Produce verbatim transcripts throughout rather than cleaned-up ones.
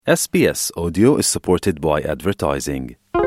S B S Audio is supported by advertising.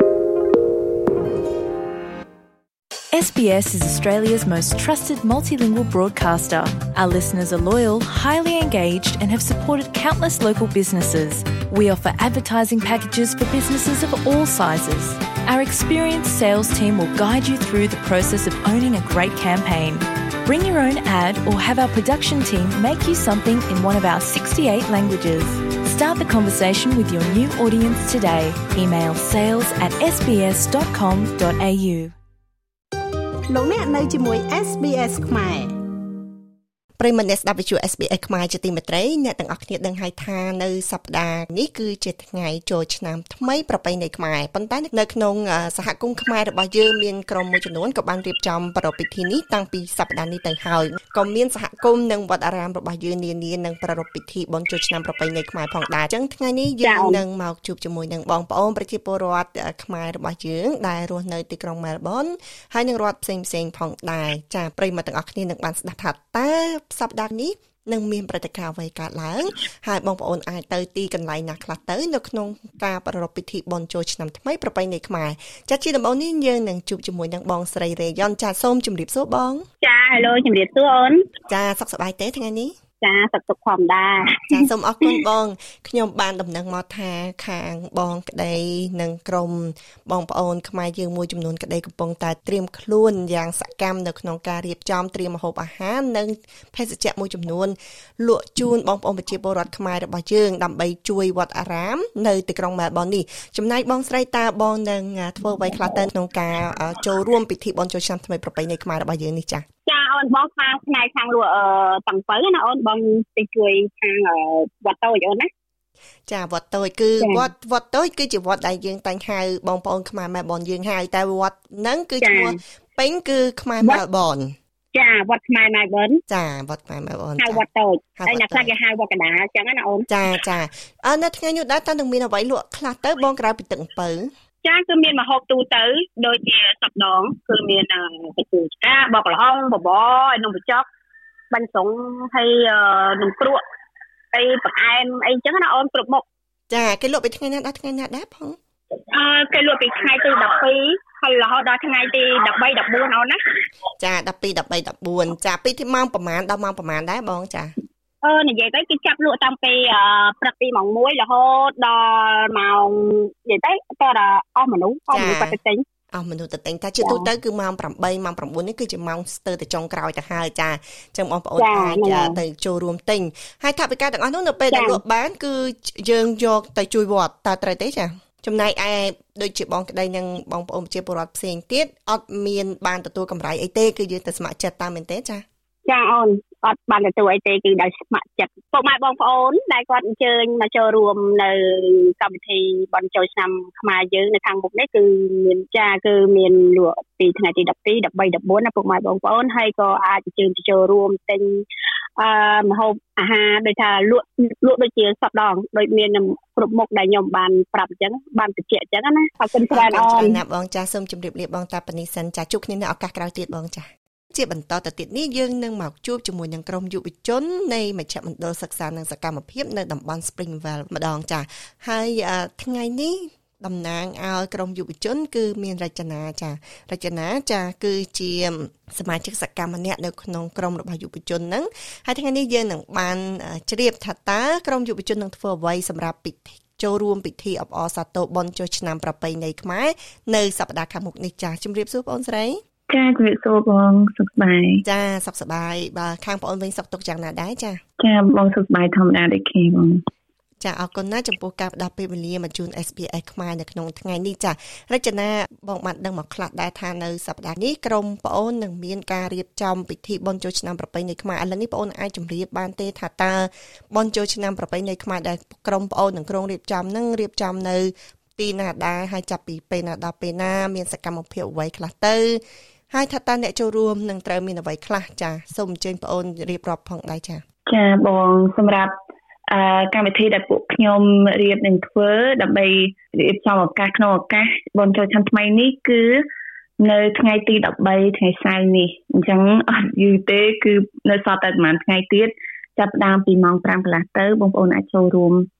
S B S is Australia's most trusted multilingual broadcaster. Our listeners are loyal, highly engaged, and have supported countless local businesses. We offer advertising packages for businesses of all sizes. Our experienced sales team will guide you through the process of owning a great campaign. Bring your own ad or have our production team make you something in one of our sixty-eight languages. Start the conversation with your new audience today. Email sales at s b s dot com dot a u. លោកអ្នកនៅជាមួយ S B S ខ្មែរប្រិមត្តអ្នកស្ដាប់វិទ្យុ S B S ខ្មែរជាទីមេត្រីអ្នកទាំងអស់គ្នាដឹងហើយថានៅសប្តាហ៍នេះគឺជាថ្ងៃចូលឆ្នាំថ្មីប្រពៃណីខ្មែរប៉ុន្តែនៅក្នុងសហគមន៍ខ្មែររបស់យើងមានក្រុមមួយចំនួនក៏បានរៀបចំប្រារព្ធពិធីនេះតាំងពីសប្តាហ៍នេះទៅហើយក៏មានសហគមន៍និងវត្តអារាមរបស់យើងនានានឹងប្រារព្ធពិធីបុណ្យចូលឆ្នាំប្រពៃណីខ្មែរផងដែរអញ្ចឹងថ្ងៃនេះយើងនឹងមកជួបជាមួយនឹងបងប្អូនប្រជាពលរដ្ឋខ្មែររបស់យើងដែលរស់នៅទីក្រុងមែលប៊នហើយនឹងរដ្ឋផ្សេងផ្សេងផងដែរចាប្រិមត្តទាំងអស់គ្នានឹងបានស្ដាប់ថាតើសប្តាហ៍នេះនឹងមានព្រឹត្តិការណ៍អ្វីកើតឡើងហើយបងប្អូនអាចទៅទីកន្លែងណាខ្លះទៅនៅក្នុងការប្រារព្ធពិធីបុណ្យចូលឆ្នាំថ្មីប្រពៃណីខ្មែរចាជាដំបូងនេះយើងនឹងជួបជាមួយនឹងបងស្រីរេយ៉នចាសូមជម្រាបសួរបងចាហៅឡូជម្រាបសួរអូនចាសុខសប្បាយទេថ្ងៃនេះចាសុខសុខធម្មតាចាសូមអរគុណបងខ្ញុំបានដំណឹងមកថាខាងបងក្តីនិងក្រុមបងប្អូនខ្មែរយើងមួយចំនួនក្តីកំពុងតែត្រៀមខ្លួនយ៉ាងសកម្មនៅក្នុងការរៀបចំត្រៀមម្ហូបអាហារនិងភេសជ្ជៈមួយចំនួនលក់ជូនបងប្អូនប្រជាពលរដ្ឋខ្មែររបស់យើងដើម្បីជួយវត្តអារាមនៅទីក្រុងមែលប៊ននេះចំណែកបងស្រីតើបងនឹងធ្វើអ្វីខ្លះទៅក្នុងការចូលរួមពិធីបុណ្យចូលឆ្នាំថ្មីប្រពៃណីខ្មែររបស់យើងនេះចាចាអូនបងខាងផ្នែកខាងលក់តាំងពៅណាអូនបងទៅជួយខាងវត្តតូចអូនណាចាវត្តតូចគឺវត្តវត្តតូចគឺជាវត្តដែលយើងតែងហៅបងប្អូនខ្មែរមែលប៊នយើងហៅតែវត្តហ្នឹងគឺឈ្មោះពេញគឺខ្មែរមែលប៊នចាវត្តខ្មែរមែលប៊នចាវត្តខ្មែរមែលប៊នហៅវត្តតូចហើយអ្នកខ្លះគេហៅវត្តកណ្ដាលអញ្ចឹងណាអូនចាចាអឺនៅថ្ងៃនេះដែរតើនឹងមានអ្វីលក់ខ្លះទៅបងក្រៅពីទឹកអំពៅចាគឺមានម្ហូបទូទៅដូចជាសប្ដងគឺមានសាច់គោឆ្កាបបកល្ហុងបបរហើយនំបញ្ចុកបាញ់ស្រុងហើយនំគ្រក់អីបង្អែមអីចឹងណាអូនគ្រប់មុខចាគេលក់ពីថ្ងៃណាដល់ថ្ងៃណាដែរផងអឺគេលក់ពីថ្ងៃទីដប់ពីរហើយរហូតដល់ថ្ងៃទីដប់បីដប់បួនអូនណាចាដប់ពីរដប់បីដប់បួនចាពីទីម៉ោងប្រហែលដល់ម៉ោងប្រហែលដែរបងចាអឺនិយាយទៅគឺចាប់លក់តាំងពីព្រឹកពីម៉ោងមួយរហូតដល់ម៉ោងនិយាយទៅតើអស់មនុស្សអស់មនុស្សទៅទិញអស់មនុស្សទៅទិញតែជាទូទៅគឺម៉ោងប្រាំបីម៉ោងប្រាំបួននេះគឺជាម៉ោងស្ទើរតែចុងក្រោយទៅហើយចាអញ្ចឹងបងប្អូនអាចទៅចូលរួមទិញហើយថវិកាទាំងអស់នោះនៅពេលដែលលក់បានគឺយើងយកទៅជួយវត្តតើត្រូវទេចាចំណែកឯដូចជាបងក្តីនិងបងប្អូនជាពលរដ្ឋផ្សេងទៀតអត់មានបានទទួលកម្រៃអីទេគឺយើងទៅស្ម័គ្រចិត្តតាមមែនទេចាចាអូនអត់បានទទួលអីទេគឺដោយស្ម័គ្រចិត្តពុកម៉ែបងប្អូនដែលគាត់អញ្ជើញមកចូលរួមនៅកម្មវិធីបុណ្យចូលឆ្នាំខ្មែរយើងនៅខាងមុខនេះគឺមានចាគឺមានលក់ពីថ្ងៃទីដប់ពីរ ដប់បី ដប់បួនណាពុកម៉ែបងប្អូនហើយក៏អាចអញ្ជើញទៅចូលរួមទិញអឺម្ហូបអាហារដូចថាលក់លក់ដូចជាសពដងដូចមានគ្រប់មុខដែលខ្ញុំបានប្រាប់អញ្ចឹងបានបញ្ជាក់អញ្ចឹងណាអរគុណច្រើនអូនណាបងចាសូមជម្រាបលាបងតាប៉ានីសិនចាជួបគ្នានៅឱកាសក្រោយទៀតបងចាជាបន្តទៅទៀតនេះយើងនឹងមកជួបជាមួយនឹងក្រុមយុវជននៃមជ្ឈមណ្ឌលសិក្សានិងសកម្មភាពនៅតំបន់ Springvale ម្ដងចាហើយថ្ងៃនេះតំណាងឲ្យក្រុមយុវជនគឺមានរចនាចារចនាចាគឺជាសមាជិកសកម្មម្នាក់នៅក្នុងក្រុមរបស់យុវជនហ្នឹងហើយថ្ងៃនេះយើងនឹងបានជ្រាបថាតើក្រុមយុវជននឹងធ្វើអ្វីសម្រាប់ពិធីចូលរួមពិធីអបអរសាទរបុណ្យចូលឆ្នាំប្រពៃណីខ្មែរនៅសប្តាហ៍ខាងមុខនេះចាជម្រាបសួរបងស្រីចាជម្រាបសួរបងសុខសប្បាយចាសុខសប្បាយបាទខាងបងអូនវិញសុខទុក្ខយ៉ាងណាដែរចាចាបងសុខសប្បាយធម្មតាដូចគ្នាបងចាអរគុណណាស់ចំពោះការផ្ដល់ពេលវេលាមកជូន S B S ខ្មែរនៅក្នុងថ្ងៃនេះចារចនាបងបានដឹងមកខ្លះដែរថានៅសប្តាហ៍នេះក្រុមបងអូននឹងមានការរៀបចំពិធីបុណ្យចូលឆ្នាំប្រពៃណីខ្មែរឥឡូវនេះបងអូនអាចជម្រាបបានទេថាតើបុណ្យចូលឆ្នាំប្រពៃណីខ្មែរដែលក្រុមបងអូននឹងក្រុងរៀបចំនឹងរៀបចំនៅទីណាដែរហើយចាប់ពីពេលណាដល់ពេលណាមានសកម្មភាពអ្វីខ្លះទៅហើយថាតើអ្នកចូលរួមនឹងត្រូវមានអ្វីខ្លះចាសូមអញ្ជើញបងអូនរៀបរាប់ផងដែរចាចាបងសម្រាប់អឺកម្មវិធីដែលពួកខ្ញុំរៀបនឹងធ្វើដើម្បីរៀបចំឱកាសក្នុងឱកាសបុណ្យចូលឆ្នាំថ្មីនេះគឺនៅថ្ងៃទីដប់បីថ្ងៃសៅរ៍នេះអញ្ចឹងអត់យូរទេគឺនៅសល់តែប្រហែលថ្ងៃទៀតចាប់ផ្ដើមពីម៉ោងប្រាំកន្លះទៅបងប្អូនអាចចូលរួម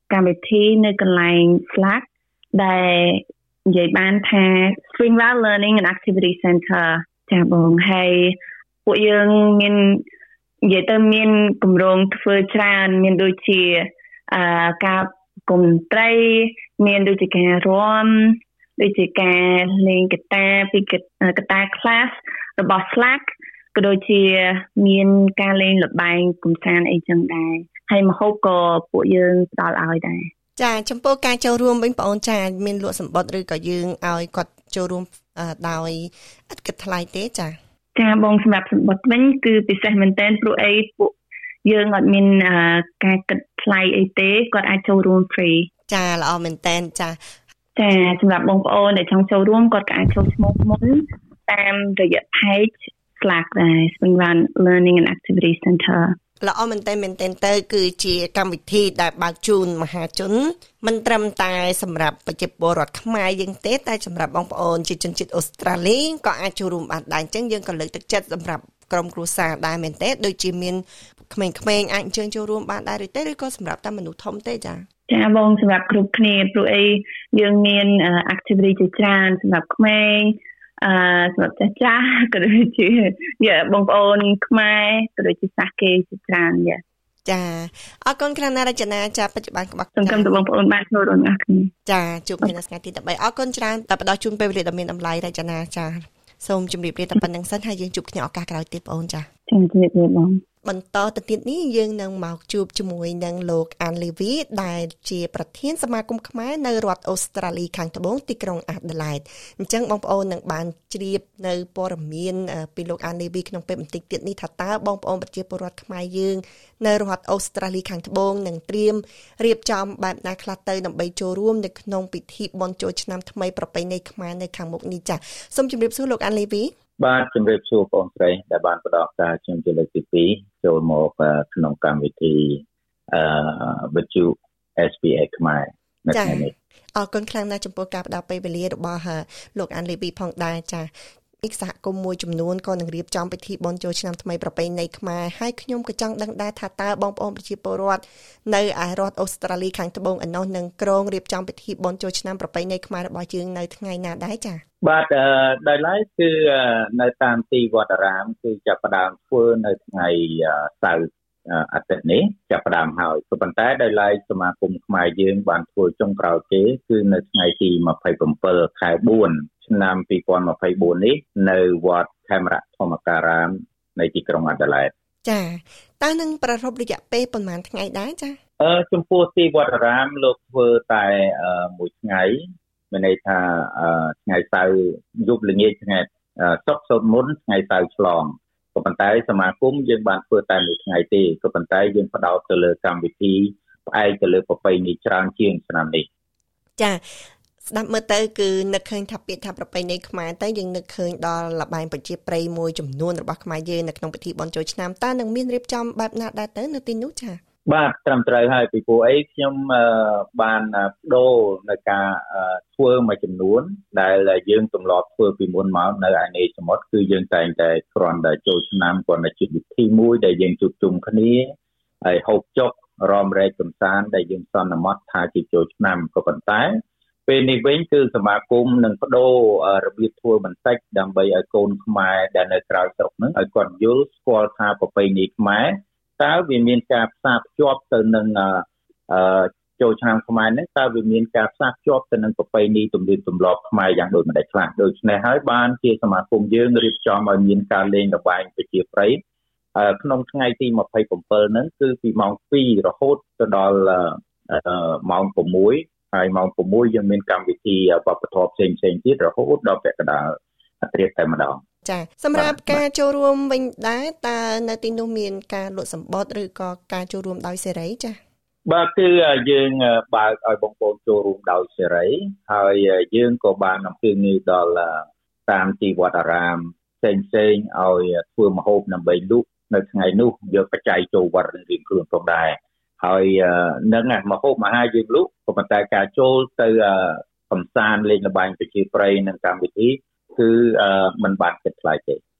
កម្មវិធីនៅកន្លែង Slack ដែលនិយាយបានថា Springvale Learning and Activity Center ចាបងហើយពួកយើងមាននិយាយទៅមានគម្រោងធ្វើច្រើនមានដូចជាអឺការកុំត្រីមានដូចជាការរាំដូចជាការលេងហ្គតាពីហ្គតា class របស់ Slack ក៏ដូចជាមានការលេងល្បែងកម្សាន្តអីចឹងដែរហើយម្ហូបក៏ពួកយើងផ្ដល់ឲ្យដែរចាចំពោះការចូលរួមវិញបងអូនចាមានលក់សម្បត្តិឬក៏យើងឲ្យគាត់ចូលរួមដោយឥតគិតថ្លៃទេចាចាបងសម្រាប់សម្បត្តិវិញគឺពិសេសមែនទែនព្រោះអីពួកយើងអត់មានការគិតថ្លៃអីទេគាត់អាចចូលរួម free ចាល្អមែនទែនចាចាសម្រាប់បងប្អូនដែលចង់ចូលរួមគាត់ក៏អាចចូលឈ្មោះមុនតាមរយៈ page Slack ដែរ Springvale Learning and Activity Center ល្អមែនតើមែនតើទៅគឺជាកម្មវិធីដែលបើកជូនមហាជនមិនត្រឹមតែសម្រាប់ប្រជាពលរដ្ឋខ្មែរយើងទេតែសម្រាប់បងប្អូនជាជនជាតិអូស្ត្រាលីក៏អាចចូលរួមបានដែរអញ្ចឹងយើងក៏លើកទឹកចិត្តសម្រាប់ក្រុមគ្រួសារដែរមែនទេដូចជាមានក្មេងៗអាចអញ្ជើញចូលរួមបានដែរឬទេឬក៏សម្រាប់តែមនុស្សធំទេចាចាបងសម្រាប់គ្រប់គ្នាព្រោះអីយើងមាន activity ជាច្រើនសម្រាប់ក្មេងអឺសម្រាប់ចាស់ចាស់ក៏ដូចជាយ៉ាបងប្អូនខ្មែរក៏ដូចជាសាសគេជាច្រើនយ៉ាចាអរគុណខ្លាំងណាស់រចនាចាបច្ចុប្បន្នក្បោះសង្ឃឹមបងប្អូនបានចូលរួមអ្នកគ្នាចាជួបគ្នានៅថ្ងៃទី13អរគុណច្រើនតែផ្ដល់ជូនពេលវេលាដ៏មានតម្លៃរចនាចាសូមជម្រាបលាតែប៉ុណ្្នឹងសិនហើយយើងជួបគ្នាឱកាសក្រោយទៀតបងអូនចាជម្រាបលាបងបន្តទៅទៀតនេះយើងនឹងមកជួបជាមួយនឹងលោកអានលីវីដែលជាប្រធានសមាគមខ្មែរនៅរដ្ឋអូស្ត្រាលីខាងត្បូងទីក្រុងអាដាលេដអញ្ចឹងបងប្អូននឹងបានជ្រាបនៅព័ត៌មានពីលោកអានលីវីក្នុងពេលបន្តិចទៀតនេះថាតើបងប្អូនប្រជាពលរដ្ឋខ្មែរយើងនៅរដ្ឋអូស្ត្រាលីខាងត្បូងនឹងត្រៀមរៀបចំបែបណាខ្លះទៅដើម្បីចូលរួមនៅក្នុងពិធីបុណ្យចូលឆ្នាំថ្មីប្រពៃណីខ្មែរនៅខាងមុខនេះចា៎សូមជម្រាបសួរលោកអានលីវីបាទជំរាបសួរបងស្រីដែលបានផ្ដល់ការជំរាបលើកទីពីរចូលមកក្នុងកម្មវិធីអឺវិទ្យុ เอส พี เอส ខ្មែរនៅថ្ងៃនេះអរគុណខ្លាំងណាស់ចំពោះការផ្ដល់ពេលវេលារបស់លោកអានលីវីផងដែរចាឯកសហគមន៍មួយចំនួនក៏នឹងរៀបចំពិធីបុណ្យចូលឆ្នាំថ្មីប្រពៃណីខ្មែរហើយខ្ញុំក៏ចង់ដឹងដែរថាតើបងប្អូនប្រជាពលរដ្ឋនៅឯរដ្ឋអូស្ត្រាលីខាងត្បូងឯណោះនឹងក្រុងរៀបចំពិធីបុណ្យចូលឆ្នាំប្រពៃណីខ្មែររបស់យើងនៅថ្ងៃណាដែរចាបាទដោយឡែកគឺនៅតាមទីវត្តអារាមគឺចាប់ផ្ដើមធ្វើនៅថ្ងៃសៅរ៍អាទិត្យនេះចាប់ផ្ដើមហើយក៏ប៉ុន្តែដោយឡែកសមាគមខ្មែរយើងបានធ្វើចុងក្រោយគេគឺនៅថ្ងៃទីម្ភៃbảyខែបួនឆ្នាំពីរពាន់ម្ភៃបួននេះនៅវត្តខេមរៈធម្មការរាមនៅទីក្រុងអាដាលេដចាតើនឹងប្រារព្ធរយៈពេលប្រហែលថ្ងៃដែរចាអឺចំពោះទីវត្តអារាមលោកធ្វើតែមួយថ្ងៃមានន័យថាថ្ងៃសៅរ៍យប់ល្ងាចថ្ងៃសុក្រសូត្រមន្តថ្ងៃសៅរ៍ឆ្លងក៏ប៉ុន្តែសមាគមយើងបានធ្វើតែមួយថ្ងៃទេក៏ប៉ុន្តែយើងផ្ដោតទៅលើកម្មវិធីផ្អែកទៅលើប្រពៃណីច្រើនជាងឆ្នាំនេះចាស្ដាប់មើលទៅគឺនឹកឃើញថាពាក្យថាប្រពៃណីខ្មែរទៅយើងនឹកឃើញដល់ល្បែងប្រជាប្រិយមួយចំនួនរបស់ខ្មែរយើងនៅក្នុងពិធីបុណ្យចូលឆ្នាំតើនឹងមានរៀបចំបែបណាដែរទៅនៅទីនោះចាបាទត្រឹមត្រូវហើយពីព្រោះអីខ្ញុំបានបដូរនៅការធ្វើមួយចំនួនដែលយើងទម្លាប់ធ្វើពីមុនមកនៅឯនេសមុទ្រគឺយើងតែងតែគ្រាន់តែចូលឆ្នាំគាត់តែជាវិធីមួយដែលយើងជួបជុំគ្នាហើយហូបចុករំលែកកម្សាន្តដែលយើងសន្មតថាជាចូលឆ្នាំក៏ប៉ុន្តែពេលនេះវិញគឺសមាគមនឹងបដូររបៀបធ្វើបន្តិចដើម្បីឲ្យកូនខ្មែរដែលនៅក្រៅស្រុកហ្នឹងឲ្យគាត់យល់ស្គាល់ថាប្រពៃណីខ្មែរតើវាមានការផ្សារភ្ជាប់ទៅនឹងអឺចូលឆ្នាំខ្មែរហ្នឹងតើវាមានការផ្សារភ្ជាប់ទៅនឹងប្រពៃណីទំនៀមទម្លាប់ខ្មែរយ៉ាងដូចម្តេចខ្លះដូច្នេះហើយបានជាសមាគមយើងរៀបចំឲ្យមានការលេងល្បែងប្រជាប្រិយក្នុងថ្ងៃទីម្ភៃbảyហ្នឹងគឺពីម៉ោងពីររហូតទៅដល់ម៉ោង៦ហើយម៉ោង៦យើងមានកម្មវិធីវប្បធម៌ផ្សេងផ្សេងទៀតរហូតដល់ពាក់កណ្ដាលត្រៀបតែម្ដងចាសម្រាប់ការចូលរួមវិញដែរតើនៅទីនោះមានការលក់សម្បត្តិឬក៏ការចូលរួមដោយសេរីចាបាទគឺយើងបើកឲ្យបងប្អូនចូលរួមដោយសេរីហើយយើងក៏បានអំពាវនាវដល់តាមទីវត្តអារាមផ្សេងផ្សេងឲ្យធ្វើម្ហូបដើម្បីលក់នៅថ្ងៃនោះយកបច្ច័យចូលវត្តរៀងខ្លួនផងដែរហើយនឹងម្ហូបអាហារយើងលក់ក៏ប៉ុន្តែការចូលទៅកំសាន្តលេងល្បែងប្រជាប្រិយនិងកម្មវិធីគឺមិនបានគិតថ្លៃទេ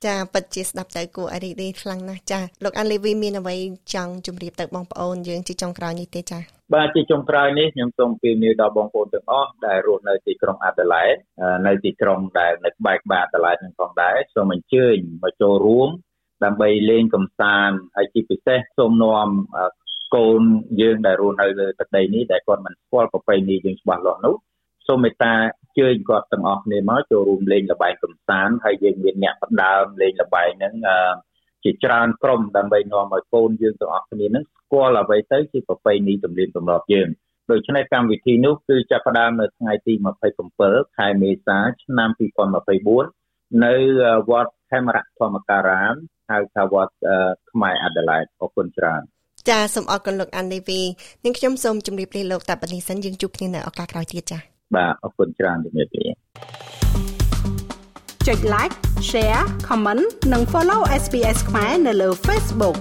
ចាពិតជាស្ដាប់ទៅគួរឲ្យរីករាយខ្លាំងណាស់ចាលោកអានលីវីមានអ្វីចង់ជម្រាបទៅបងប្អូនយើងជាចុងក្រោយនេះទេចាបាទជាចុងក្រោយនេះខ្ញុំសូមពៀមនាដល់បងប្អូនទាំងអស់ដែលរស់នៅទីក្រុងអាដាលេដនៅទីក្រុងដែលនៅក្បែរក្បែរអាដាលេដនឹងផងដែរសូមអញ្ជើញមកចូលរួមដើម្បីលេងកម្សាន្តហើយជាពិសេសសូមនាំកូនយើងដែលរស់នៅលើទឹកដីនេះដែលគាត់មិនស្គាល់ប្រពៃណីយើងច្បាស់លាស់នោះសូមមេត្តាអញ្ជើញគាត់ទាំងអស់គ្នាមកចូលរួមលេងល្បែងកម្សាន្តហើយយើងមានអ្នកផ្ដើមលេងល្បែងហ្នឹងជាច្រើនក្រុមដើម្បីនាំឲ្យកូនយើងទាំងអស់គ្នាហ្នឹងស្គាល់អ្វីទៅជាប្រពៃណីទំនៀមទម្លាប់យើងដូច្នេះកម្មវិធីនោះគឺចាប់ផ្ដើមនៅថ្ងៃទីម្ភៃ៧ខែមេសាឆ្នាំពីរពាន់ម្ភៃបួននៅវត្តខេមរៈធម្មការ៉ាមហៅថាវត្តខ្មែរអាដាលេដអរគុណច្រើនចាសូមអរគុណលោកអានលីវីនិងខ្ញុំសូមជម្រាបលាលោកតាបលីសិនយើងជួបគ្នានៅឱកាសក្រោយទៀតចាបាទអរគុណច្រើនជំរាបលាចុច like share comment និង follow เอส บี เอส ខ្មែរនៅលើ Facebook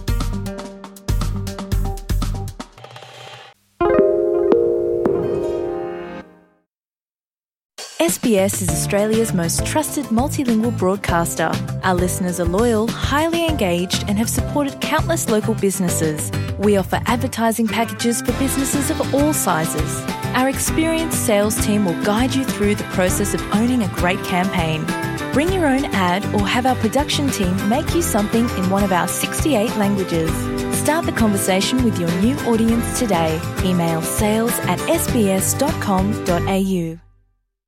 S B S is Australia's most trusted multilingual broadcaster. Our listeners are loyal, highly engaged, and have supported countless local businesses. We offer advertising packages for businesses of all sizes. Our experienced sales team will guide you through the process of owning a great campaign. Bring your own ad or have our production team make you something in one of our sixty-eight languages. Start the conversation with your new audience today. Email sales at s b s dot com dot a u.